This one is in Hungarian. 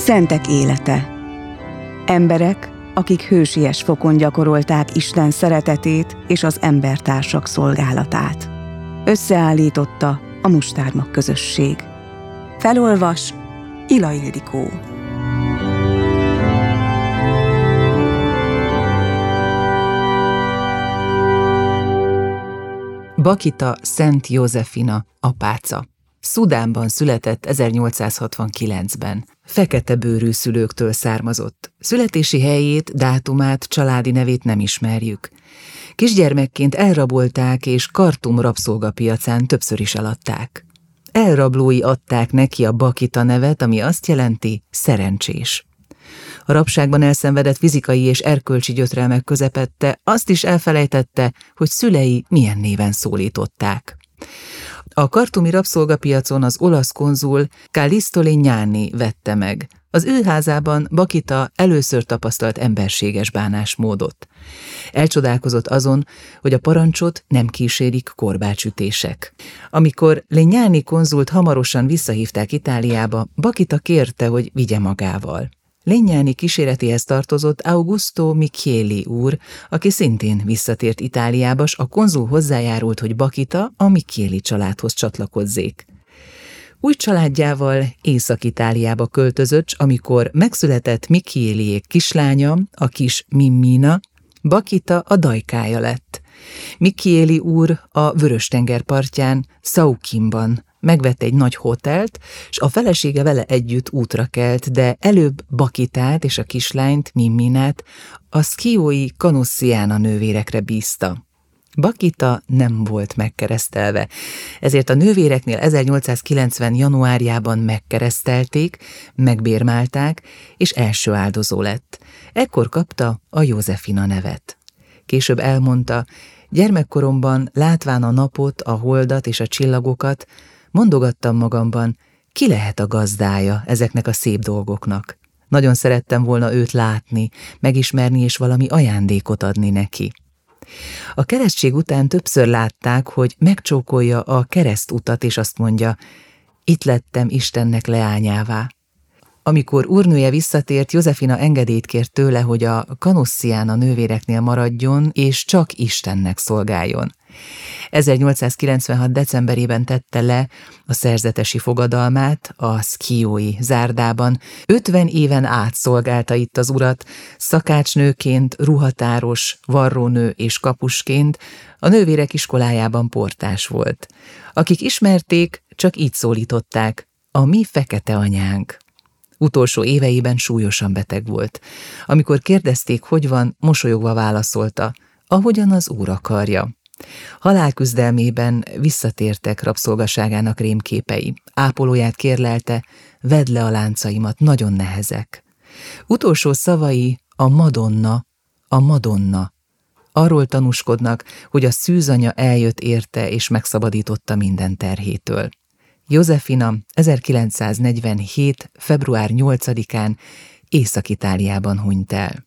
Szentek élete. Emberek, akik hősies fokon gyakorolták Isten szeretetét és az embertársak szolgálatát. Összeállította a Mustármag közösség. Felolvas Ila Ildikó. Bakita Szent Józsefina apáca. Szudánban született 1869-ben. Fekete bőrű szülőktől származott. Születési helyét, dátumát, családi nevét nem ismerjük. Kisgyermekként elrabolták és Kartum rabszolgapiacán többször is eladták. Elrablói adták neki a Bakita nevet, ami azt jelenti szerencsés. A rabságban elszenvedett fizikai és erkölcsi gyötrelmek közepette azt is elfelejtette, hogy szülei milyen néven szólították. A kartumi rabszolgapiacon az olasz konzul Callisto Legnani vette meg. Az ő házában Bakita először tapasztalt emberséges bánásmódot. Elcsodálkozott azon, hogy a parancsot nem kísérik korbácsütések. Amikor Legnani konzult hamarosan visszahívták Itáliába, Bakita kérte, hogy vigye magával. Legnani kíséretéhez tartozott Augusto Michieli úr, aki szintén visszatért Itáliába, s a konzul hozzájárult, hogy Bakita a Michieli családhoz csatlakozzék. Új családjával Észak-Itáliába költözött, s amikor megszületett Michieliék kislánya, a kis Mimmina, Bakita a dajkája lett. Michieli úr a Vörös-tenger partján, Sauquimban megvett egy nagy hotelt, s a felesége vele együtt útra kelt, de előbb Bakitát és a kislányt, Mimminát a szkiói Canossiana nővérekre bízta. Bakita nem volt megkeresztelve, ezért a nővéreknél 1890. januárjában megkeresztelték, megbérmálták, és első áldozó lett. Ekkor kapta a Józsefina nevet. Később elmondta, gyermekkoromban látván a napot, a holdat és a csillagokat, mondogattam magamban, ki lehet a gazdája ezeknek a szép dolgoknak. Nagyon szerettem volna őt látni, megismerni és valami ajándékot adni neki. A keresztség után többször látták, hogy megcsókolja a keresztutat, és azt mondja, itt lettem Istennek leányává. Amikor úrnője visszatért, Józsefina engedélyt kért tőle, hogy a Canossiana nővéreknél maradjon, és csak Istennek szolgáljon. 1896. decemberében tette le a szerzetesi fogadalmát a szkiói zárdában. 50 éven át szolgálta itt az urat, szakácsnőként, ruhatáros, varrónő és kapusként, a nővérek iskolájában portás volt. Akik ismerték, csak így szólították, a mi fekete anyánk. Utolsó éveiben súlyosan beteg volt. Amikor kérdezték, hogy van, mosolyogva válaszolta, ahogyan az úr akarja. Halálküzdelmében visszatértek rabszolgaságának rémképei. Ápolóját kérlelte, vedd le a láncaimat, nagyon nehezek. Utolsó szavai a Madonna. Arról tanúskodnak, hogy a szűzanya eljött érte és megszabadította minden terhétől. Józsefina 1947. február 8-án Észak-Itáliában hunyt el.